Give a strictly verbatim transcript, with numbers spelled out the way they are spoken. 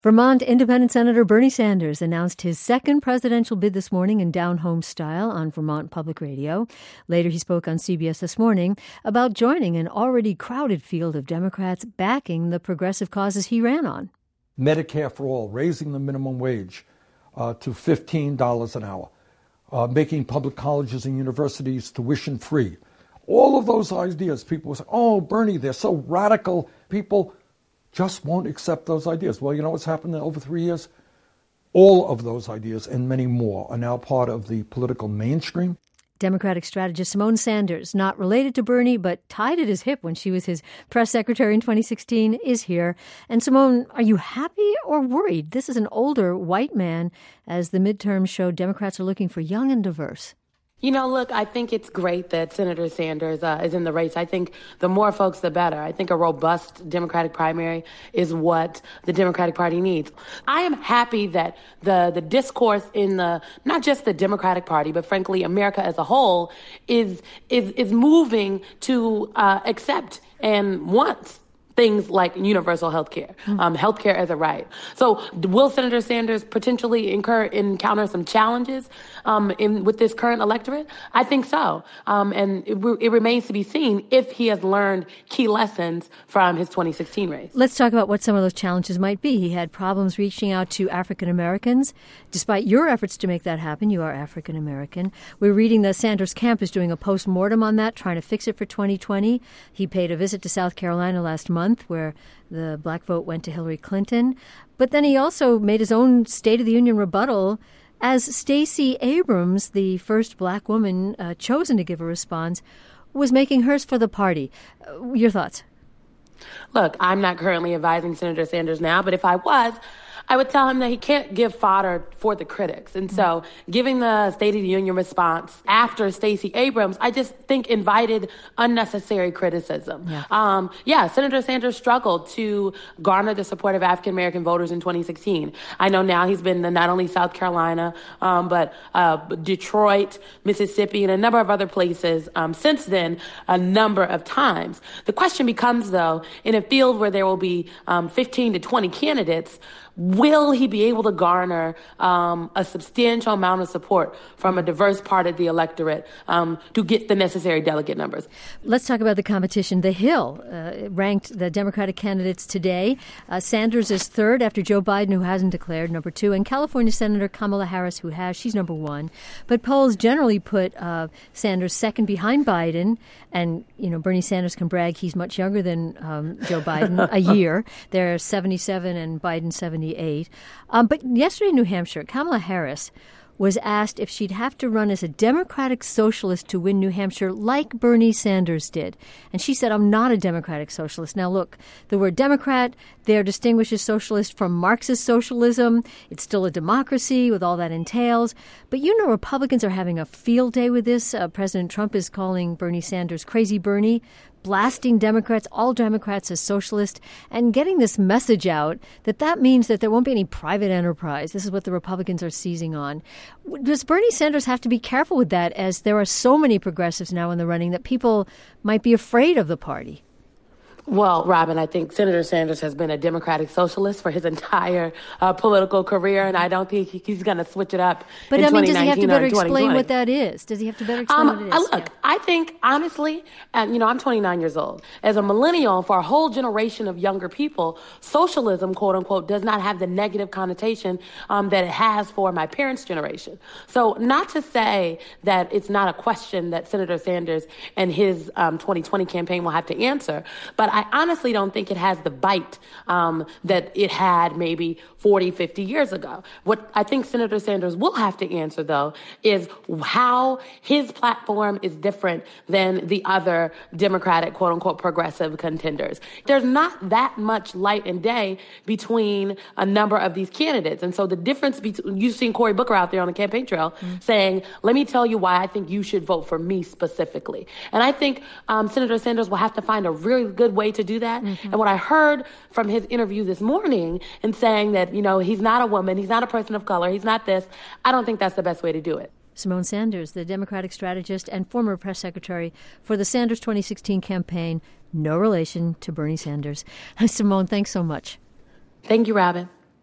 Vermont Independent Senator Bernie Sanders announced his second presidential bid this morning in down-home style on Vermont Public Radio. Later, he spoke on C B S This Morning about joining an already crowded field of Democrats backing the progressive causes he ran on. Medicare for all, raising the minimum wage uh, to fifteen dollars an hour, uh, making public colleges and universities tuition-free. All of those ideas, people will say, oh, Bernie, they're so radical. People just won't accept those ideas. Well, you know what's happened in over three years? All of those ideas and many more are now part of the political mainstream. Democratic strategist Symone Sanders, not related to Bernie, but tied at his hip when she was his press secretary in twenty sixteen, is here. And Symone, are you happy or worried? This is an older white man, as the midterms showed Democrats are looking for young and diverse. You know, look, I think it's great that Senator Sanders uh, is in the race. I think the more folks, the better. I think a robust Democratic primary is what the Democratic Party needs. I am happy that the, the discourse in the, not just the Democratic Party, but frankly, America as a whole is, is, is moving to uh, accept and want things like universal health care, um, health care as a right. So will Senator Sanders potentially incur, encounter some challenges um, in with this current electorate? I think so. Um, and it, it remains to be seen if he has learned key lessons from his twenty sixteen race. Let's talk about what some of those challenges might be. He had problems reaching out to African Americans. Despite your efforts to make that happen, you are African American. We're reading that Sanders' camp is doing a post-mortem on that, trying to fix it for twenty twenty. He paid a visit to South Carolina last month, where the black vote went to Hillary Clinton. But then he also made his own State of the Union rebuttal as Stacey Abrams, the first black woman uh, chosen to give a response, was making hers for the party. Uh, your thoughts? Look, I'm not currently advising Senator Sanders now, but if I was, I would tell him that he can't give fodder for the critics. And so giving the State of the Union response after Stacey Abrams, I just think invited unnecessary criticism. Yeah. Um, yeah, Senator Sanders struggled to garner the support of African-American voters in twenty sixteen. I know now he's been to not only South Carolina, um, but uh, Detroit, Mississippi, and a number of other places um, since then, a number of times. The question becomes, though, in a field where there will be um, fifteen to twenty candidates, will he be able to garner um, a substantial amount of support from a diverse part of the electorate um, to get the necessary delegate numbers? Let's talk about the competition. The Hill uh, ranked the Democratic candidates today. Uh, Sanders is third after Joe Biden, who hasn't declared, number two, and California Senator Kamala Harris, who has. She's number one. But polls generally put uh, Sanders second behind Biden. And, you know, Bernie Sanders can brag he's much younger than um, Joe Biden, a year. They're seventy-seven and Biden seventy-eight. Um, but yesterday in New Hampshire, Kamala Harris was asked if she'd have to run as a Democratic Socialist to win New Hampshire like Bernie Sanders did. And she said, I'm not a Democratic Socialist. Now, look, the word Democrat there distinguishes socialist from Marxist socialism. It's still a democracy with all that entails. But you know Republicans are having a field day with this. Uh, President Trump is calling Bernie Sanders Crazy Bernie, blasting Democrats, all Democrats as socialist, and getting this message out that that means that there won't be any private enterprise. This is what the Republicans are seizing on. Does Bernie Sanders have to be careful with that, as there are so many progressives now in the running that people might be afraid of the party? Well, Robin, I think Senator Sanders has been a Democratic Socialist for his entire uh, political career, and I don't think he, he's going to switch it up. But in I mean, does he have to better explain twenty twenty. what that is? Does he have to better explain Um, what it I, is? look, Yeah. I think, honestly, and you know, I'm twenty-nine years old. As a millennial, for a whole generation of younger people, socialism, quote unquote, does not have the negative connotation um, that it has for my parents' generation. So not to say that it's not a question that Senator Sanders and his um, twenty twenty campaign will have to answer, but I honestly don't think it has the bite um, that it had maybe forty, fifty years ago. What I think Senator Sanders will have to answer, though, is how his platform is different than the other Democratic, quote unquote, progressive contenders. There's not that much light and day between a number of these candidates. And so the difference between, you've seen Cory Booker out there on the campaign trail mm-hmm. saying, let me tell you why I think you should vote for me specifically. And I think um, Senator Sanders will have to find a really good way to do that. Mm-hmm. And what I heard from his interview this morning in saying that, you know, he's not a woman, he's not a person of color, he's not this, I don't think that's the best way to do it. Symone Sanders, the Democratic strategist and former press secretary for the Sanders twenty sixteen campaign, no relation to Bernie Sanders. Symone, thanks so much. Thank you, Robin.